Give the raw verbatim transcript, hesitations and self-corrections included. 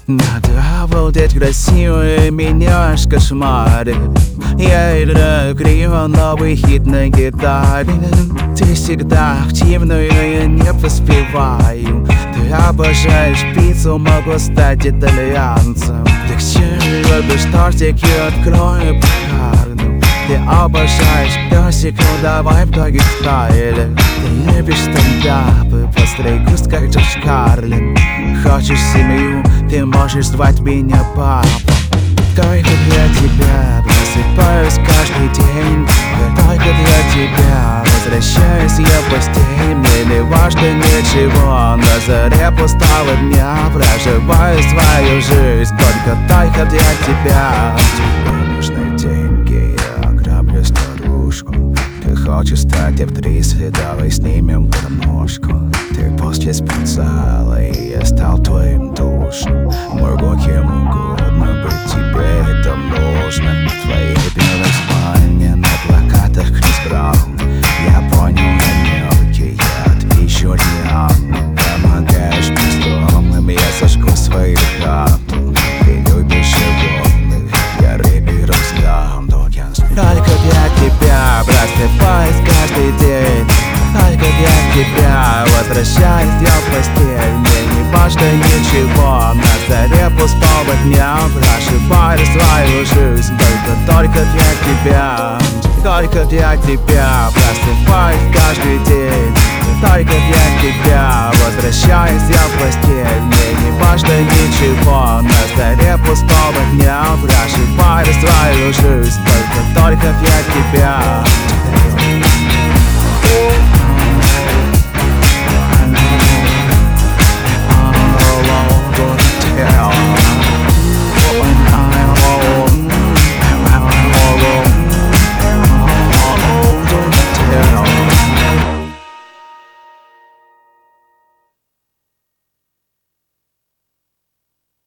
Надо обалдеть красивые меняешь кошмары. Я играю криво новый хит на гитаре. Ты всегда активная, но я не поспеваю. Ты обожаешь пиццу, могу стать итальянцем. Ты к чему любишь тортик, я открою пекарню. Ты обожаешь песиков, давай в многих стайле. Ты любишь стендапы, постройгуст, как Джордж Карлин. Хочешь семью, ты можешь звать меня папа. Только для тебя просыпаюсь каждый день. Только для тебя возвращаюсь я в постель. Мне не важно ничего, на заре пустого дня проживаю свою жизнь только только для тебя. Тебе нужны деньги, я ограблю старушку. Ты хочешь стать актрисой, давай снимем порнушку. Ты после спецзала, и я стал твоим душем. Могу кем угодно быть, тебе это нужно. В твоей белой спальне на плакатах Крис Браун. Я понял намеки, я отвечу реально. Помогаешь бездомным, я сожгу свою хату. Ты любишь животных, я рэпером сдам. Только для тебя просыпаюсь каждый день. Только для тебя возвращаюсь я в постель. Мне не важно ничего, на заре пустого дня проживаю свою жизнь только, только для тебя. Только для тебя просыпаюсь каждый день. Только для тебя возвращаюсь я в постель. Мне не важно ничего, на заре пустого дня проживаю свою жизнь только, только для тебя.